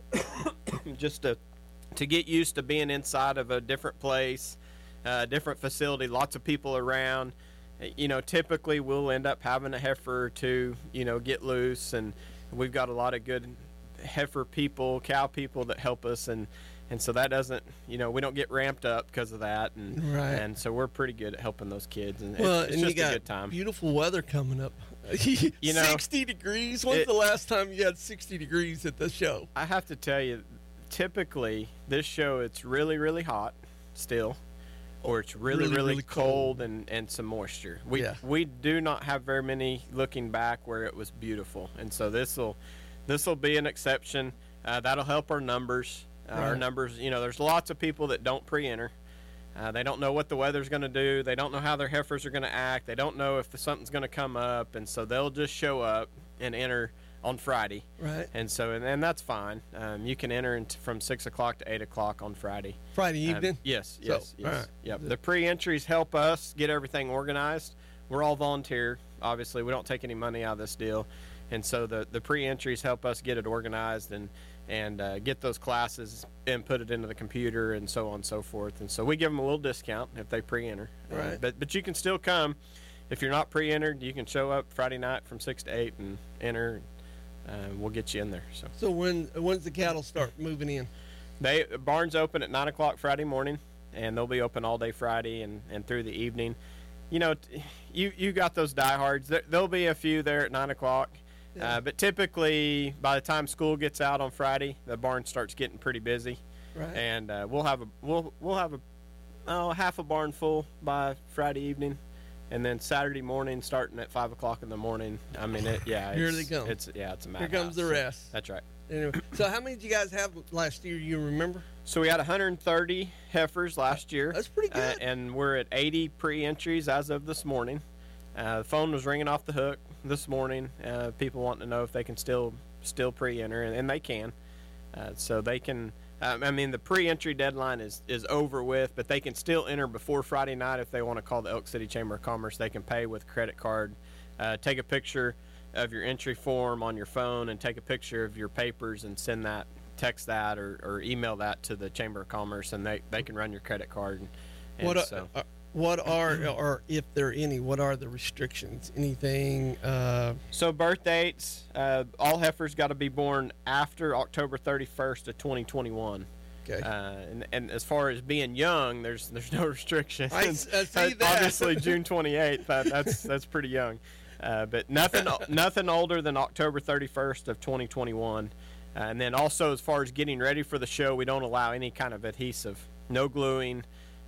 just to to get used to being inside of a different place, a different facility, lots of people around. You know, typically we'll end up having a heifer or two, you know, get loose, and we've got a lot of good heifer people, cow people that help us, and and so that doesn't, you know, we don't get ramped up because of that, and Right. and so we're pretty good at helping those kids, and Well, it's, it's and just you got a good time. beautiful weather coming up. You know, sixty degrees. When's it- the last time you had sixty degrees at the show? I have to tell you, typically this show it's really really hot still, or it's really Really, really, really cold, and and some moisture. We Yeah. we do not have very many looking back where it was beautiful, and so this will this will be an exception. Uh, that'll help our numbers. Uh, Our Right. numbers, you know, there's lots of people that don't pre-enter. Uh, they don't know what the weather's going to do. They don't know how their heifers are going to act. They don't know if the, something's going to come up, and so they'll just show up and enter on Friday. Right. And so, and, and that's fine. Um, you can enter into, from six o'clock to eight o'clock on Friday. Friday Um, evening? yes, So, yes, yes. all right. Yep. The pre-entries help us get everything organized. We're all volunteer. Obviously, we don't take any money out of this deal, and so the the pre-entries help us get it organized and and uh, get those classes and put it into the computer and so on and so forth. And so we give them a little discount if they pre-enter. Uh, Right. but but you can still come if you're not pre-entered. You can show up Friday night from six to eight and enter. Uh, we'll get you in there. So So when when's the cattle start moving in? they barns open at nine o'clock Friday morning, and they'll be open all day Friday and, and through the evening. You know, t- you you got those diehards. There, there'll be a few there at nine o'clock. Yeah. Uh, but typically, by the time school gets out on Friday, the barn starts getting pretty busy, Right. and uh, we'll have a we'll we'll have a oh, half a barn full by Friday evening, and then Saturday morning starting at five o'clock in the morning. I mean, it, yeah, Here it's, they come. It's yeah, it's a Here madhouse. comes the rest. That's right. Anyway, so how many did you guys have last year? You remember? So we had one hundred thirty heifers last year. That's pretty good. Uh, and we're at eighty pre-entries as of this morning. Uh, the phone was ringing off the hook this morning. Uh, people wanting to know if they can still still pre-enter, and, and they can. Uh, so they can. Um, I mean, the pre-entry deadline is, is over with, but they can still enter before Friday night if they want to call the Elk City Chamber of Commerce. They can pay with credit card. Uh, take a picture of your entry form on your phone, and take a picture of your papers and send that, text that, or, or email that to the Chamber of Commerce, and they, they can run your credit card. And, and What are, so. uh, what are or if there are any? What are the restrictions? Anything? Uh, So birth dates, uh, all heifers got to be born after October thirty-first of twenty twenty-one. Okay. Uh, and, and as far as being young, there's there's no restrictions. I s- I see that. Obviously, June twenty-eighth. That, that's that's pretty young. Uh, but nothing nothing older than October thirty-first of twenty twenty-one. Uh, and then also, as far as getting ready for the show, we don't allow any kind of adhesive, no gluing.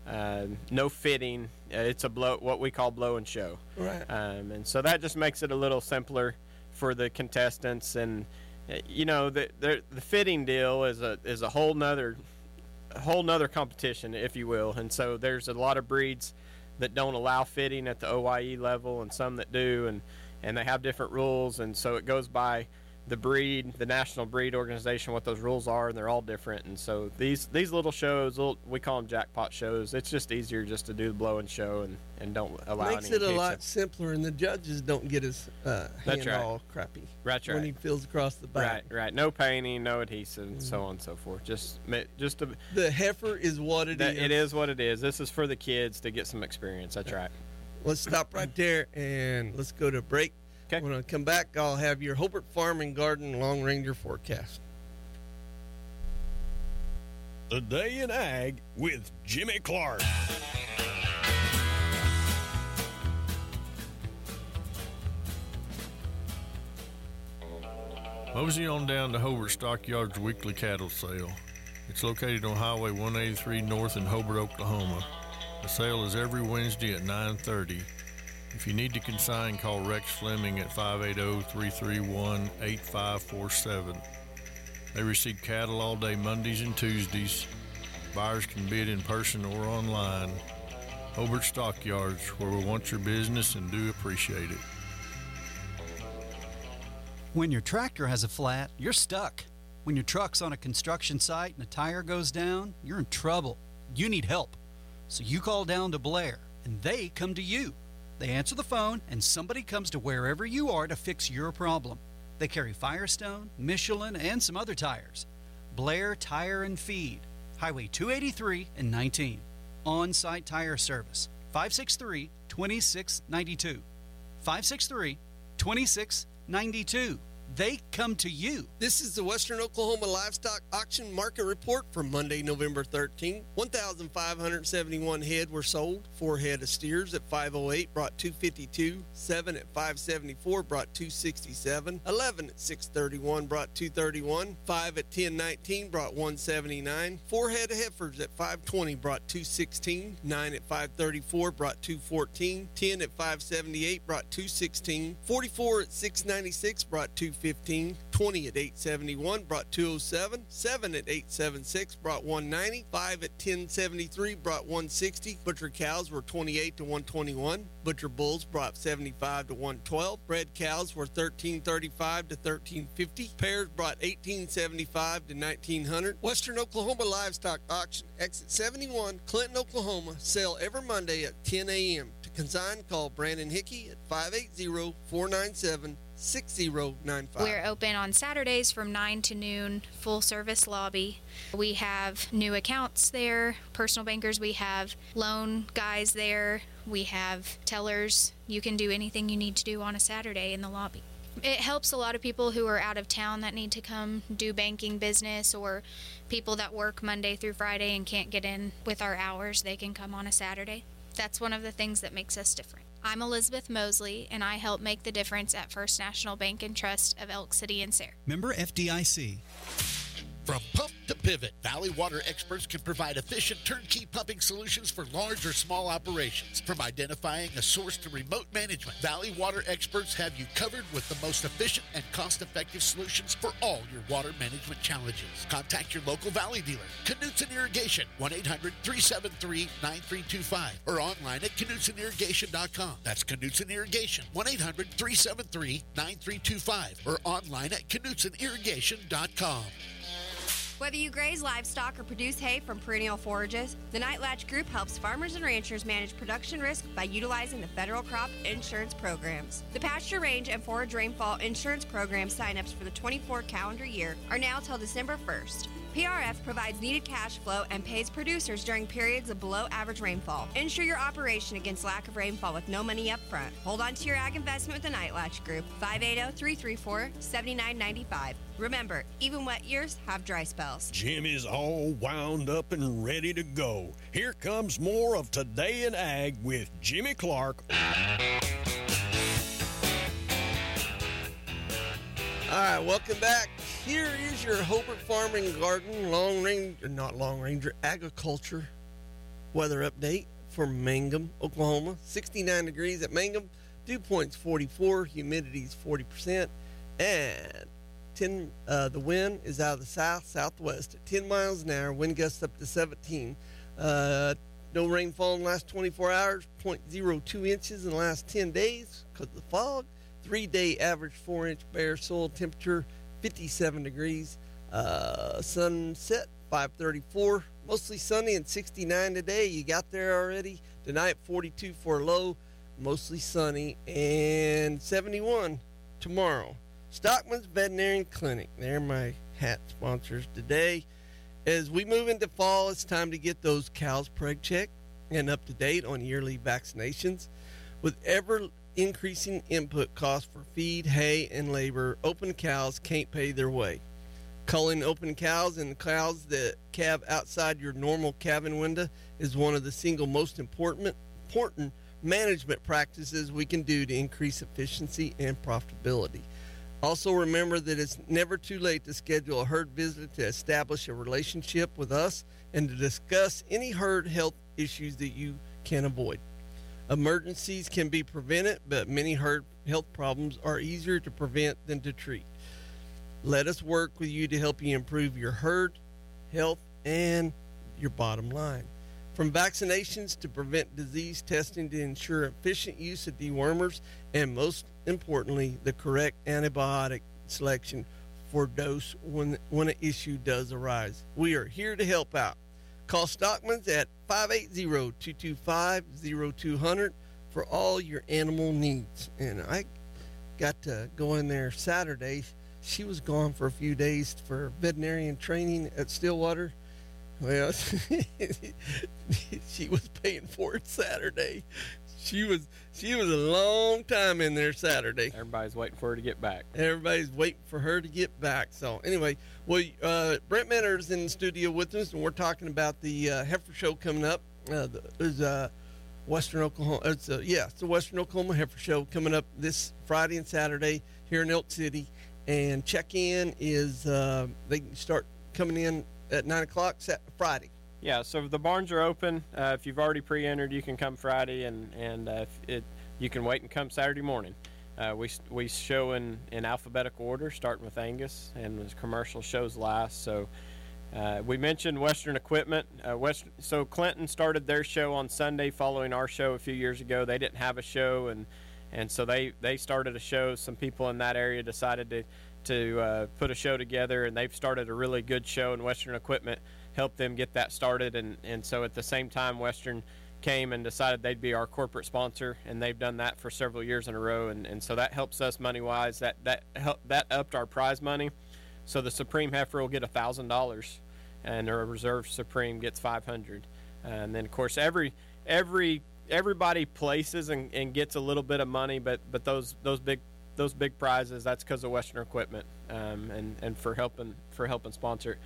uh, no fitting. Uh, it's a blow, what we call blow and show. Right. Um, and so that just makes it a little simpler for the contestants. And uh, you know, the, the the fitting deal is a is a whole nother a whole nother competition, if you will. And so there's a lot of breeds that don't allow fitting at the O Y E level, and some that do, and and they have different rules. And so it goes by the breed, the National Breed Organization, what those rules are, and they're all different. And so these these little shows, little, we call them jackpot shows. It's just easier just to do the blow and show and, and don't allow Makes any it a hiccups. lot simpler, and the judges don't get his uh, That's hand right. all crappy That's when right. he feels across the back. Right, right. No painting, no adhesive, and so on and so forth. Just, ma- just to, The heifer is what it that is. It is what it is. This is for the kids to get some experience. That's right. Let's stop right there and let's go to break. Okay. When I come back, I'll have your Hobart Farm and Garden Long Ranger forecast. The Day in Ag with Jimmy Clark. Mosey on down to Hobart Stockyards weekly cattle sale. It's located on Highway one eighty-three North in Hobart, Oklahoma. The sale is every Wednesday at nine thirty. If you need to consign, call Rex Fleming at five eight zero, three three one, eight five four seven. They receive cattle all day Mondays and Tuesdays. Buyers can bid in person or online. Hobart Stockyards, where we want your business and do appreciate it. When your tractor has a flat, you're stuck. When your truck's on a construction site and a tire goes down, you're in trouble. You need help. So you call down to Blair, and they come to you. They answer the phone, and somebody comes to wherever you are to fix your problem. They carry Firestone, Michelin, and some other tires. Blair Tire and Feed, Highway two eighty-three and nineteen. On-site tire service, five six three, two six nine two. five six three, two six nine two. They come to you. This is the Western Oklahoma Livestock Auction Market Report for Monday, November thirteenth. one thousand five hundred seventy-one head were sold. Four head of steers at five oh eight brought two fifty-two. Seven at five seventy-four brought two sixty-seven. Eleven at six thirty-one brought two thirty-one. Five at ten nineteen brought one seventy-nine. Four head of heifers at five twenty brought two sixteen. Nine at five thirty-four brought two fourteen. Ten at five seventy-eight brought two sixteen. Forty-four at six ninety-six brought two fifteen. Twenty at eight seventy-one brought two oh seven. Seven at eight seventy-six brought one ninety. Five at ten seventy-three brought one sixty. Butcher cows were twenty-eight to one twenty-one. Butcher bulls brought seventy-five to one twelve. Bred cows were thirteen thirty-five to thirteen fifty. Pairs brought eighteen seventy-five to nineteen hundred. Western Oklahoma Livestock Auction, exit seventy-one, Clinton, Oklahoma. Sale every Monday at ten a.m. To consign, call Brandon Hickey at five eight zero, four nine seven, six zero nine five. We're open on Saturdays from nine to noon, full service lobby. We have new accounts there, personal bankers. We have loan guys there. We have tellers. You can do anything you need to do on a Saturday in the lobby. It helps a lot of people who are out of town that need to come do banking business, or people that work Monday through Friday and can't get in with our hours. They can come on a Saturday. That's one of the things that makes us different. I'm Elizabeth Mosley, and I help make the difference at First National Bank and Trust of Elk City and Sayre. Member F D I C. From pump to pivot, Valley Water experts can provide efficient turnkey pumping solutions for large or small operations. From identifying a source to remote management, Valley Water experts have you covered with the most efficient and cost-effective solutions for all your water management challenges. Contact your local Valley dealer, Knutson Irrigation, one eight hundred, three seven three, nine three two five, or online at knutson irrigation dot com. That's Knutson Irrigation, one eight hundred, three seven three, nine three two five, or online at knutson irrigation dot com. Whether you graze livestock or produce hay from perennial forages, the Nightlatch Group helps farmers and ranchers manage production risk by utilizing the federal crop insurance programs. The pasture range and forage rainfall insurance program sign-ups for the twenty-four calendar year are now till December first. P R F provides needed cash flow and pays producers during periods of below average rainfall. Insure your operation against lack of rainfall with no money up front. Hold on to your ag investment with the Nightlatch Group, five eight zero, three three four, seven nine nine five. Remember, even wet years have dry spells. Jim is all wound up and ready to go. Here comes more of Today in Ag with Jimmy Clark. All right, welcome back. Here is your Hobart Farm and Garden Long Range, not Long Ranger, Agriculture Weather update for Mangum, Oklahoma. sixty-nine degrees at Mangum, dew point's forty-four, humidity's forty percent, and ten. Uh, the wind is out of the south southwest at ten miles an hour. Wind gusts up to seventeen. Uh, no rainfall in the last twenty-four hours. zero point zero two inches in the last ten days because of the fog. Three-day average four-inch bare soil temperature, fifty-seven degrees. Uh, sunset five thirty-four. Mostly sunny and sixty-nine today. You got there already. Tonight forty-two for a low. Mostly sunny and seventy-one tomorrow. Stockman's Veterinarian Clinic. They're my hat sponsors today. As we move into fall, it's time to get those cows preg checked and up to date on yearly vaccinations. With ever increasing input costs for feed, hay, and labor, open cows can't pay their way. Culling open cows and cows that calve outside your normal calving window is one of the single most important important management practices we can do to increase efficiency and profitability. Also remember that it's never too late to schedule a herd visit to establish a relationship with us and to discuss any herd health issues that you can avoid. Emergencies can be prevented, but many herd health problems are easier to prevent than to treat. Let us work with you to help you improve your herd health and your bottom line. From vaccinations to prevent disease testing to ensure efficient use of dewormers, and most importantly, the correct antibiotic selection for dose when, when an issue does arise. We are here to help out. Call Stockman's at five eight zero, two two five, zero two zero zero for all your animal needs. And I got to go in there Saturday. She was gone for a few days for veterinarian training at Stillwater. Well, she was paying for it Saturday. She was she was a long time in there Saturday. Everybody's waiting for her to get back. Everybody's waiting for her to get back. So anyway, well, uh, Brent Menner's in the studio with us, and we're talking about the uh, heifer show coming up. Uh, there's uh, Western Oklahoma. It's a, yeah, it's the Western Oklahoma heifer show coming up this Friday and Saturday here in Elk City. And check-in is uh, they start coming in at nine o'clock Friday. Yeah, so the barns are open. Uh, if you've already pre-entered, you can come Friday, and and uh, if it you can wait and come Saturday morning. Uh, we we show in, in alphabetical order, starting with Angus, and the commercial shows last. So uh, we mentioned Western Equipment. Uh, West, so Clinton started their show on Sunday following our show a few years ago. They didn't have a show, and and so they, they started a show. Some people in that area decided to to uh, put a show together, and they've started a really good show, and Western Equipment helped them get that started. And, and so at the same time, Western came and decided they'd be our corporate sponsor, and they've done that for several years in a row, and, and so that helps us money-wise. That that helped, that upped our prize money. So the Supreme heifer will get one thousand dollars, and our Reserve Supreme gets five hundred dollars. And then, of course, every every everybody places and, and gets a little bit of money, but but those those big those big prizes, that's because of Western Equipment, um, and and for helping for helping sponsor.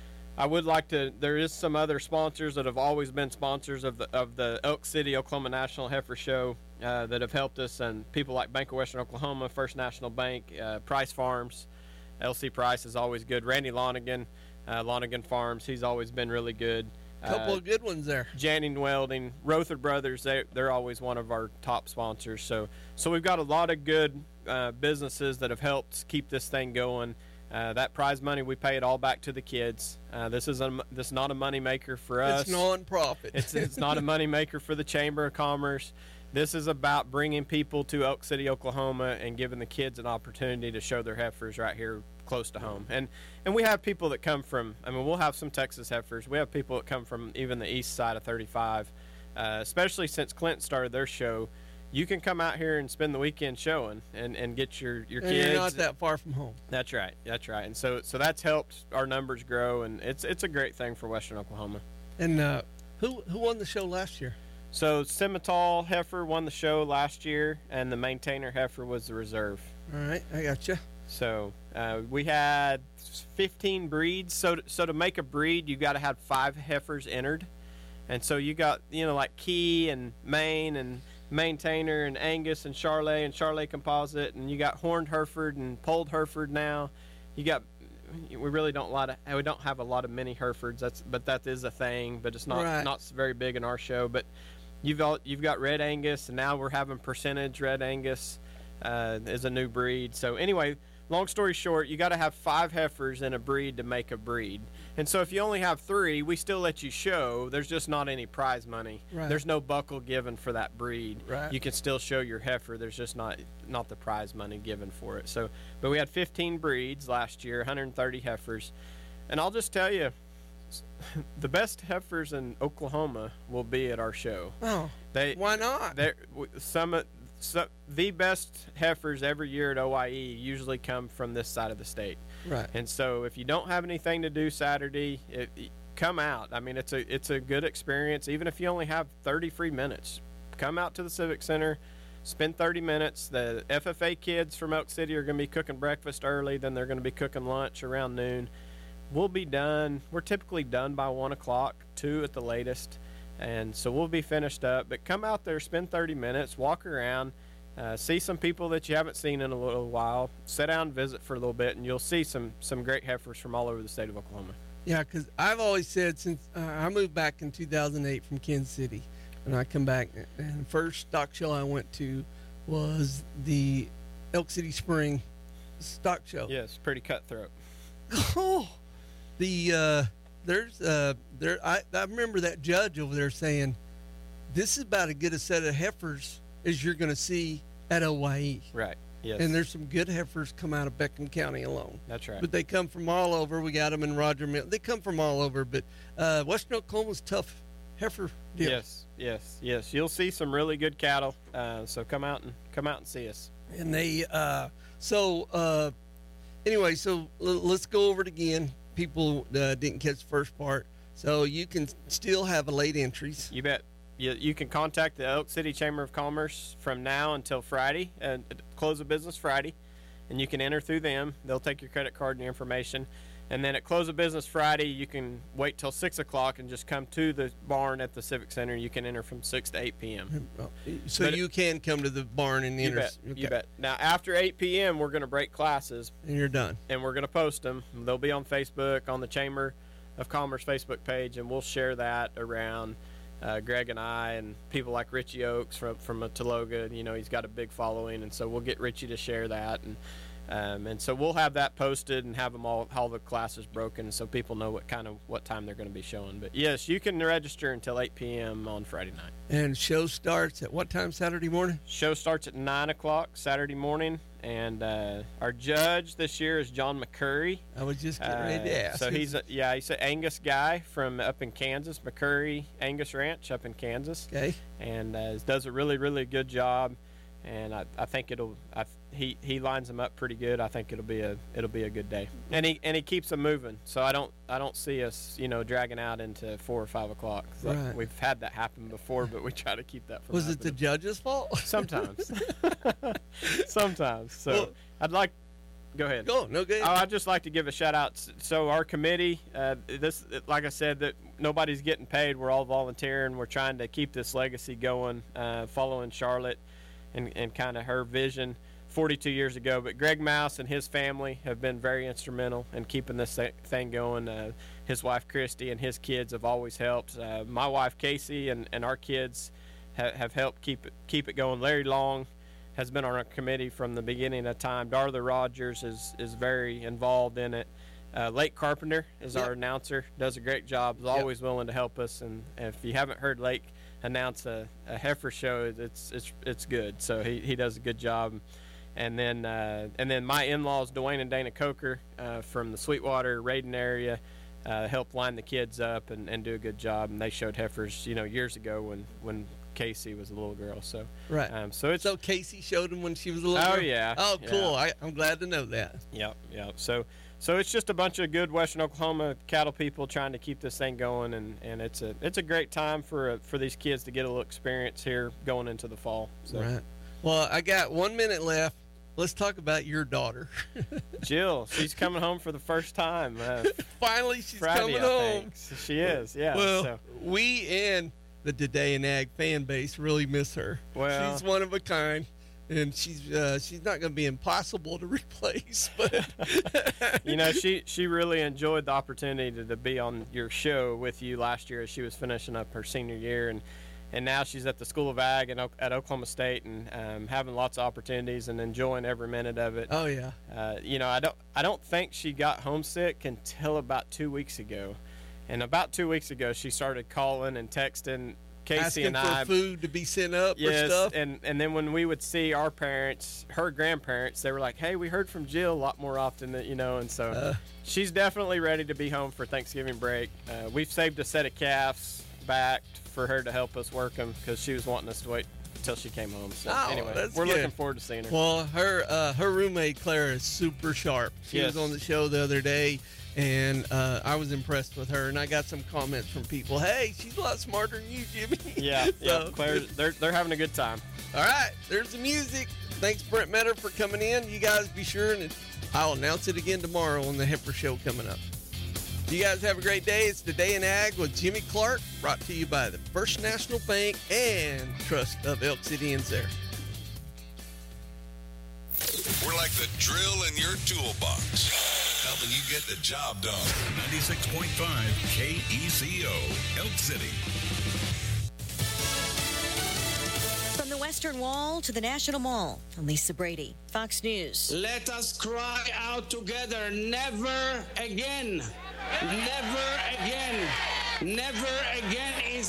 I would like to. There is some other sponsors that have always been sponsors of the of the Elk City Oklahoma National Heifer Show uh, that have helped us, and people like Bank of Western Oklahoma, First National Bank, uh, Price Farms, L C Price is always good. Randy Lonigan, uh, Lonigan Farms, he's always been really good. A couple uh, of good ones there. Janning Welding, Rother Brothers, they they're always one of our top sponsors. So so we've got a lot of good uh, businesses that have helped keep this thing going. Uh, that prize money, we pay it all back to the kids. Uh, this is a, this is not a money maker for us. It's non-profit. It's it's not a money maker for the Chamber of Commerce. This is about bringing people to Elk City, Oklahoma, and giving the kids an opportunity to show their heifers right here close to home. And and we have people that come from. I mean, we'll have some Texas heifers. We have people that come from even the east side of thirty-five, uh, especially since Clinton started their show. You can come out here and spend the weekend showing and, and get your, your and kids. You're not that far from home. That's right. That's right. And so so that's helped our numbers grow, and it's it's a great thing for Western Oklahoma. And uh, who who won the show last year? So Simmental heifer won the show last year, and the maintainer heifer was the reserve. All right, I got you. So uh, we had fifteen breeds. So to, so to make a breed, you got to have five heifers entered, and so you got you know like Key and Maine and Maintainer and Angus and Charlet and Charlet Composite, and you got Horned Hereford and Polled Hereford now. You got we really don't lot of we don't have a lot of mini Herefords. That's but that is a thing, but it's not Right. not very big in our show. But you've all, you've got Red Angus, and now we're having percentage Red Angus uh, is a new breed. So anyway, long story short, you got to have five heifers in a breed to make a breed. And so if you only have three, we still let you show. There's just not any prize money. Right. There's no buckle given for that breed. Right. You can still show your heifer. There's just not not the prize money given for it. So, but we had fifteen breeds last year, one hundred thirty heifers, and I'll just tell you, the best heifers in Oklahoma will be at our show. Oh, they why not? They're some. So the best heifers every year at O I E usually come from this side of the state. Right. And so if you don't have anything to do Saturday, it, it- come out. I mean, it's a it's a good experience. Even if you only have thirty free minutes, come out to the Civic Center, spend thirty minutes. The F F A kids from Elk City are going to be cooking breakfast early. Then they're going to be cooking lunch around noon. We'll be done. We're typically done by one o'clock, two at the latest. And so we'll be finished up. But come out there, spend thirty minutes, walk around, uh, see some people that you haven't seen in a little while, sit down and visit for a little bit, and you'll see some some great heifers from all over the state of Oklahoma. Yeah, because I've always said since uh, I moved back in two thousand eight from Kansas City, and I come back, and the first stock show I went to was the Elk City Spring stock show. Yes, pretty cutthroat. Oh, the uh, there's uh, there. I, I remember that judge over there saying, "This is about as good a set of heifers as you're going to see at O I E." Right. Yes. And there's some good heifers come out of Beckham County alone. That's right. But they come from all over. We got them in Roger Mill. They come from all over. But uh, Western Oklahoma's tough heifer deal. Yes, yes, yes. You'll see some really good cattle. Uh, so come out and come out and see us. And they uh, so uh, anyway. So l- let's go over it again. People uh, didn't catch the first part, so you can still have a late entries. You bet. You, you can contact the Elk City Chamber of Commerce from now until Friday, and uh, close of business Friday, and you can enter through them. They'll take your credit card and your information. And then at close of business Friday, you can wait till six o'clock and just come to the barn at the Civic Center. You can enter from six to eight p.m. So But- you can come to the barn and You enter. bet. You okay. bet. Now, after eight p.m., we're going to break classes. And you're done. And we're going to post them. They'll be on Facebook, on the Chamber of Commerce Facebook page, and we'll share that around. Uh, Greg and I and people like Richie Oakes from from Taloga, you know, he's got a big following, and so we'll get Richie to share that, and um, and so we'll have that posted and have them all all the classes broken, so people know what kind of what time they're going to be showing. But yes, you can register until eight p.m. on Friday night. And show starts at what time Saturday morning? Show starts at nine o'clock Saturday morning, and uh, our judge this year is John McCurry. I was just getting ready to ask. So he's a, yeah, he's an Angus guy from up in Kansas, McCurry Angus Ranch up in Kansas. Okay. And uh, does a really really good job, and I, I think it'll I, he he lines them up pretty good. I think it'll be a it'll be a good day, and he and he keeps them moving. So I don't I don't see us you know dragging out into four or five o'clock. Right. We've had that happen before, but we try to keep that from. Was it the happening. judge's fault? Sometimes. Sometimes. So Well- I'd like. Go ahead. Go. No, go ahead. Oh, I'd just like to give a shout out. So our committee, uh, this, like I said, that nobody's getting paid. We're all volunteering. We're trying to keep this legacy going, uh, following Charlotte and, and kind of her vision forty-two years ago. But Greg Mouse and his family have been very instrumental in keeping this th- thing going. Uh, his wife, Christy, and his kids have always helped. Uh, my wife, Casey, and, and our kids ha- have helped keep it, keep it going. Larry Long has been on our committee from the beginning of time. Darla Rogers is, is very involved in it. Uh, Lake Carpenter is Yep. our announcer, does a great job, is Yep. always willing to help us. And, and if you haven't heard Lake announce a, a heifer show, it's it's it's good. So he, he does a good job. And then uh, and then my in-laws, Dwayne and Dana Coker uh, from the Sweetwater, Raiden area, uh, helped line the kids up and, and do a good job. And they showed heifers, you know, years ago when, when Casey was a little girl. So Right. Um, so it's so Casey showed him when she was a little Oh girl? yeah. Oh, yeah. cool. I, I'm glad to know that. Yep, yep. So, so it's just a bunch of good Western Oklahoma cattle people trying to keep this thing going, and, and it's a it's a great time for uh, for these kids to get a little experience here going into the fall. So. Right. Well, I got one minute left. Let's talk about your daughter. Jill, she's coming home for the first time. Uh, Finally, she's Friday, coming I home. think. So she is, yeah. Well, so. we and the Today in Ag fan base really miss her. Well- she's one of a kind. and she's uh, she's not going to be impossible to replace. But you know, she she really enjoyed the opportunity to, to be on your show with you last year as she was finishing up her senior year, and and now she's at the School of Ag in, at Oklahoma State, and um, having lots of opportunities and enjoying every minute of it. Oh yeah. Uh, you know, I don't I don't think she got homesick until about two weeks ago, and about two weeks ago she started calling and texting Casey asking and for I food to be sent up yes, or stuff. and and then when we would see our parents, her grandparents, they were like, "Hey, we heard from Jill a lot more often than you know," and so Uh. she's definitely ready to be home for Thanksgiving break. Uh, we've saved a set of calves back for her to help us work them because she was wanting us to wait until she came home. So Oh, anyway, that's we're good. looking forward to seeing her. Well, her uh, her roommate Claire is super sharp. She Yes. was on the show the other day, and uh, I was impressed with her. And I got some comments from people. Hey, she's a lot smarter than you, Jimmy. yeah, yeah, So- Claire, they're they're having a good time. All right, there's the music. Thanks, Brent Metter, for coming in. You guys be sure, and I'll announce it again tomorrow on the Heifer Show coming up. You guys have a great day. It's Today in Ag with Jimmy Clark, brought to you by the First National Bank and Trust of Elk City and Zare. We're like the drill in your toolbox, helping you get the job done. ninety-six point five K E C O, Elk City. From the Western Wall to the National Mall, I'm Lisa Brady, Fox News. Let us cry out together, never again. Never again. Never again is